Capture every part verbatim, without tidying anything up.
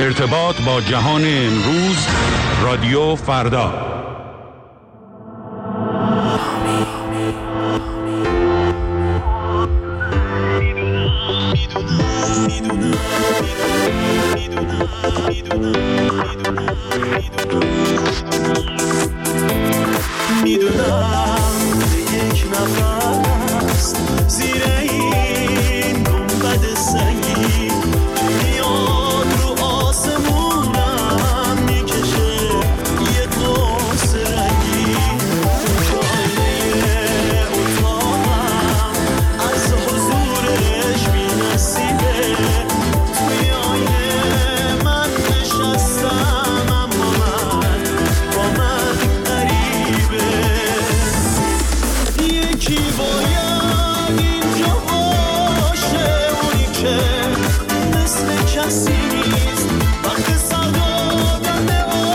ارتباط با جهان امروز، رادیو فردا. میدونم یک نفس زیر این گنبد سنگی میاد رو آسمونم میکشه یه قوس رنگی تو آینه اتاقم از حضورش بی‌نصیبه توی آینه من نشستم اما من با من غریبه یکی باید اینجا باشه اونی که مثل کسی نیست وقت سر دادن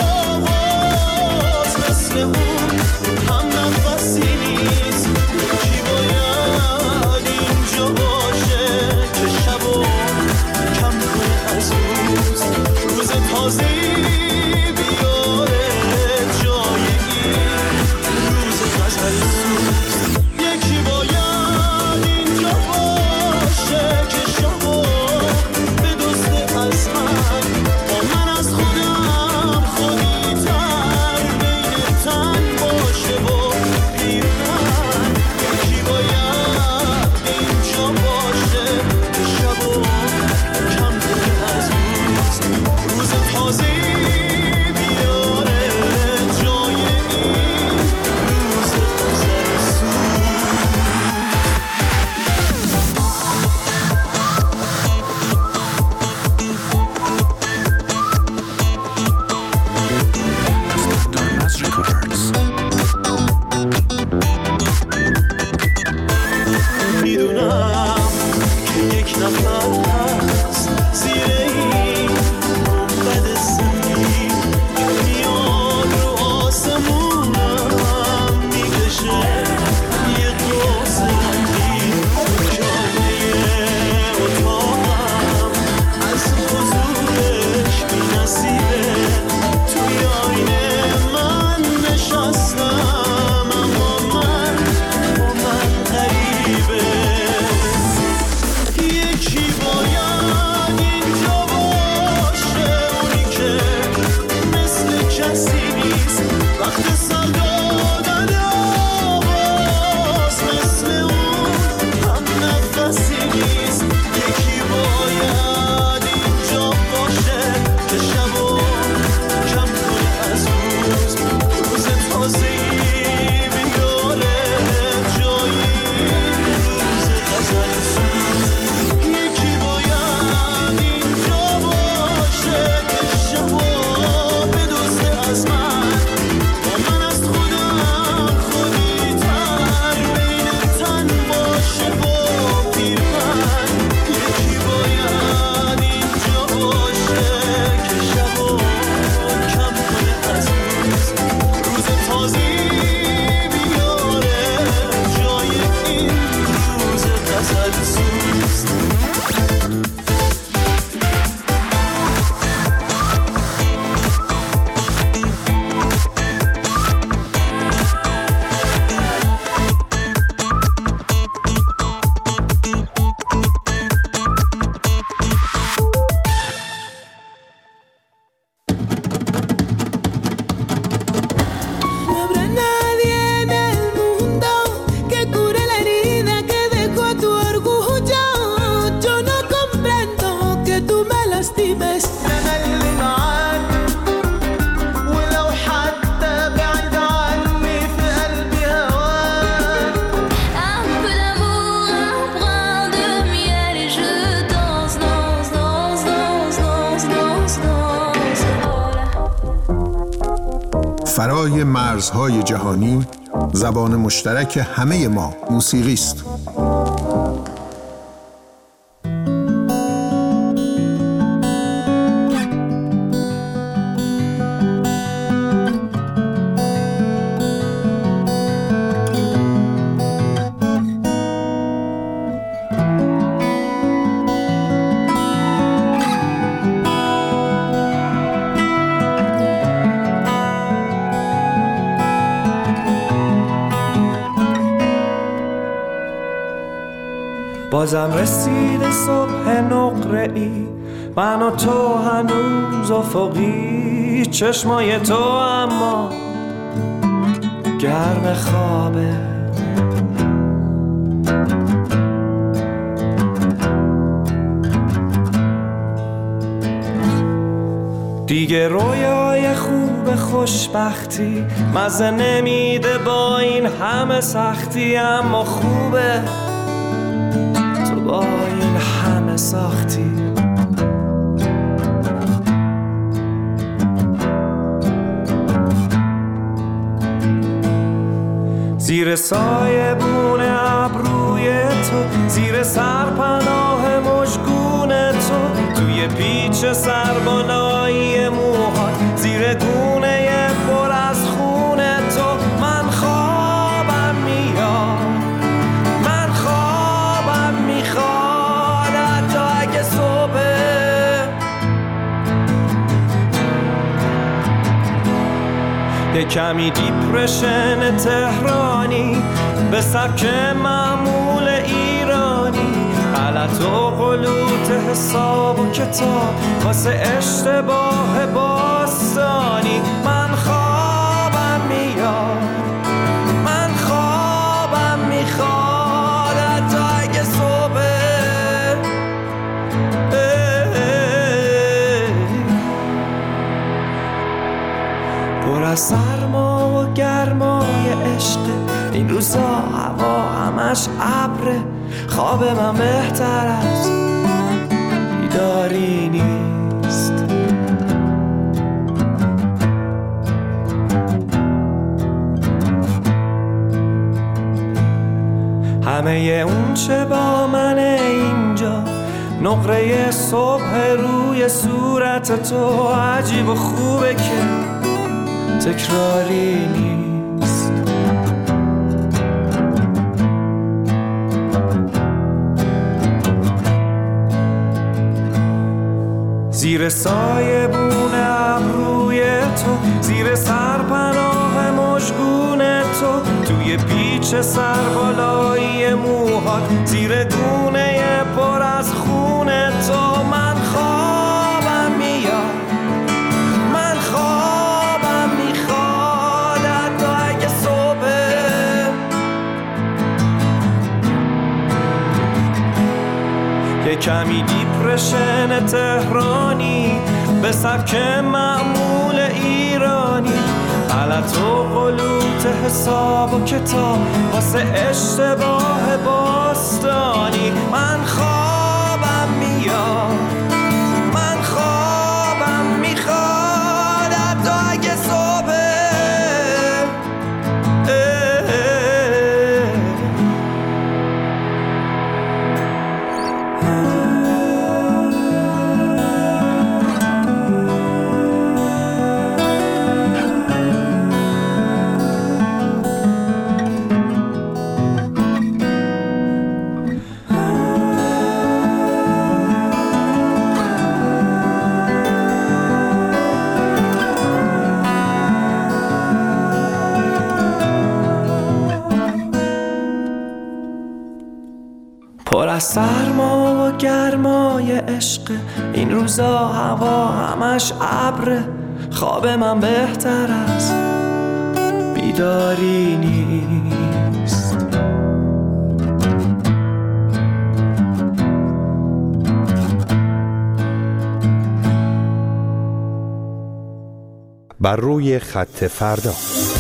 آواز مثل اون هم نفسی نیست یکی باید اینجا باشه که شبو کم کنه از روز روز تازه‌ای بیاره جای این روز غزل سوز یکی باید اینجا باشه که شبو بدزده از من با من از خودم خودی تر بین تن باشه و پیرن یکی باید اینجا باشه که شبو کم کنه از روز روز تازه‌ای بیاره جای این روز غزل سوز میدونم که یک نفر هست زیر این گنبد سنگی که میاد رو آسمونم میکشه یه قوس رنگی جایه اتاقم از حضورش بی‌نصیبه توی آینه من نشستم اما من با من غریبه یکی باید اینجا باشه اونی که مثل کسی نیست وقت سر دادن آواز مثل اون هم نفسی نیست یکی باید اینجا باشه که شبو کم کنه از روز روز تازه‌ای بیاره جای روز غزل سوز یکی باید اینجا باشه که شبو بدزده از من با من از خودم خودی تر بین تن باشه و پیرهن یکی باید اینجا باشه که شبو کم کنه از روز روز تازه‌ای بیاره جای این روز غزل سوز No habrá nadie en el mundo que cure la herida que dejó tu orgullo. Yo no comprendo que tú me lastimes. أنا اللي معاك ولو حتى بعيد عني في قلبي هواك Un peu d'amour, un brin de miel et je danse, danse, danse, danse, danse, danse, danse. فرای مرزهای جهانی، زبان مشترک همه ما موسیقی است. بازم رسید صبح نقره ای، من و تو هنوز افقی، چشمای تو اما گرم خوابه. دیگه رویای خوب خوشبختی مزه نمیده با این همه سختی، اما خوبه تو با این همه ساختی. زیر سایه بونه ابروی تو، زیر سرپناه مژگون تو، توی پیچ سربالایی موهات، زیر گونه پر از خون تو. من خوابم میاد، من خوابم میخواد، حتی اگه صبح یه کمی دیپرشن تهرانی به سبک معمول ایرانی، غلط و غلوط حساب و کتاب واسه اشتباه باستانی. من خوابم میاد، من خوابم میخواد، حتی اگه صبح پر از سرما و گرمای عشق، این روزا هوا همش ابره، خواب من بهتر از بیداری نیست. همه اون چه با من اینجا، نقره صبح روی صورت تو، عجیب و خوبه که تکراری نیست. زیر سایه بونه ابروی تو، زیر سرپناه مژگون تو، توی پیچ سربالایی موهات، زیر گونه پر از خون تو. من خوابم میاد، من خوابم میخواد، حتی اگه صبح یه کمی دیپرشن تهرانی به سبک معمول ایرانی، غلط و غلوط حساب و کتاب واسه اشتباه باستانی. من خوابم میاد، من خوابم میخواد، حتی اگه صبح پر از سرما و گرمای عشق، این روزا هوا همش ابره، خواب من بهتر از بیداری نیست. بر روی خط فردا.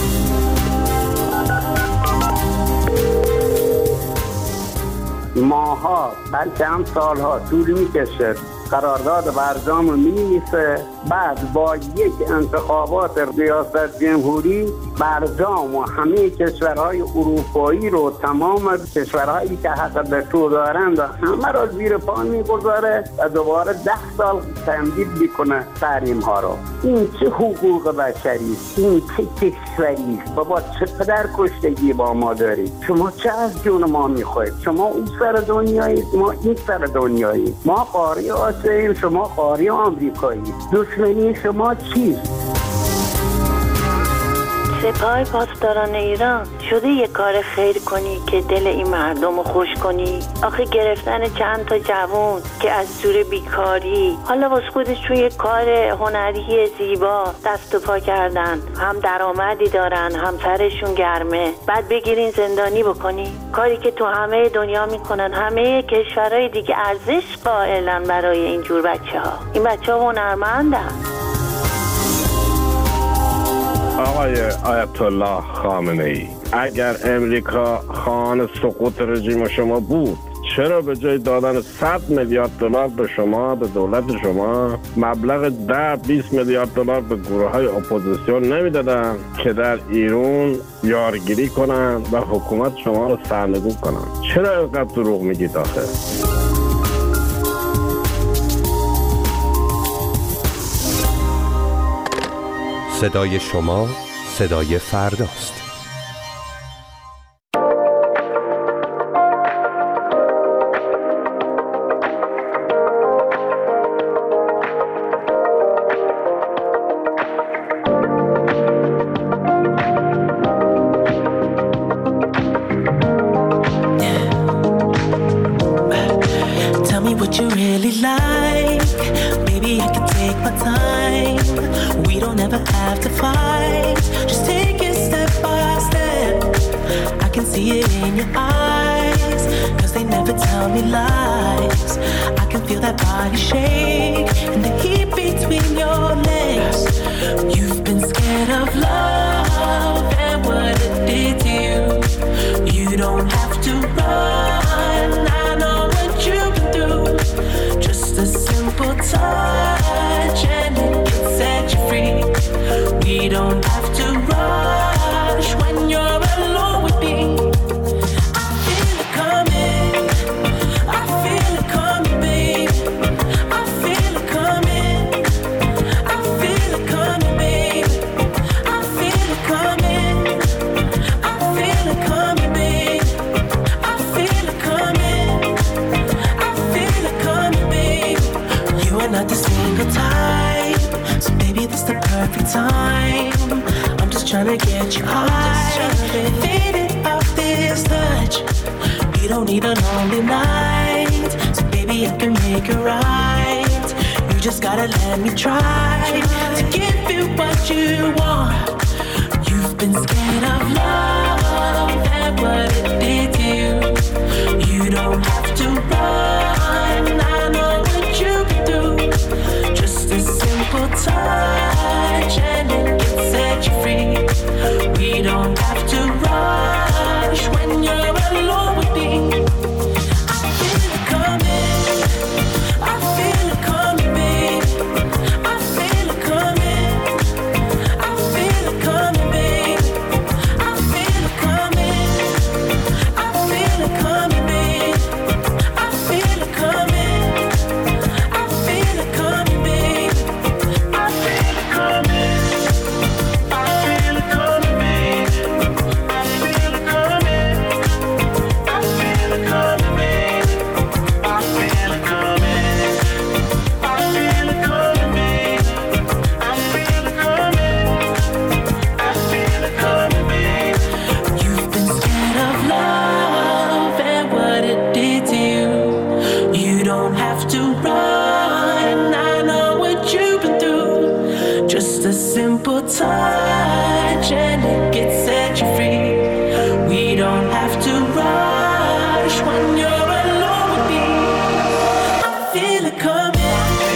ماها بلکه هم سالها طول میکشه قرارداد برجام رو می‌نویسه، بعد با یک انتخابات ریاست جمهوری برجام و همه کشورهای اروپایی رو، تمام کشورهایی که حق وتو دارند و همه را زیر پا میگذاره و دوباره ده سال تمدید میکنه تحریم ها رو. این چه حقوق بشری است؟ این چه کشوری است؟ بابا چقدر کشتگی با ما دارید؟ شما چه از جون ما میخواید؟ شما اون سر دنیایید، ما این سر دنیایید. ما قاره آسیاییم، شما قاره آمریکایی. دشمنی شما چیست؟ سپاه پاسداران ایران شده یه کار خیر کنی که دل این مردم رو خوش کنی؟ آخه گرفتن چند تا جوون که از سور بیکاری حالا واسه خودشون یه کار هنری زیبا دست و پا کردن، هم درآمدی دارن هم سرشون گرمه، بعد بگیرین زندانی بکنی؟ کاری که تو همه دنیا میکنن، همه کشورهای دیگه ارزش قائلن برای اینجور بچه ها. این بچه ها هنرمندن. آقای آیت الله خامنه ای، اگر امریکا خواهان سقوط رژیم شما بود، چرا به جای دادن صد میلیارد دلار به شما، به دولت شما، مبلغ ده بیست میلیارد دلار به گروه های اپوزیسیون نمیدادن که در ایران یارگیری کنن و حکومت شما رو سرنگون کنن؟ چرا اینقدر دروغ میگید آخه؟ صدای شما صدای فرداست. When you're alone with me, I feel it coming.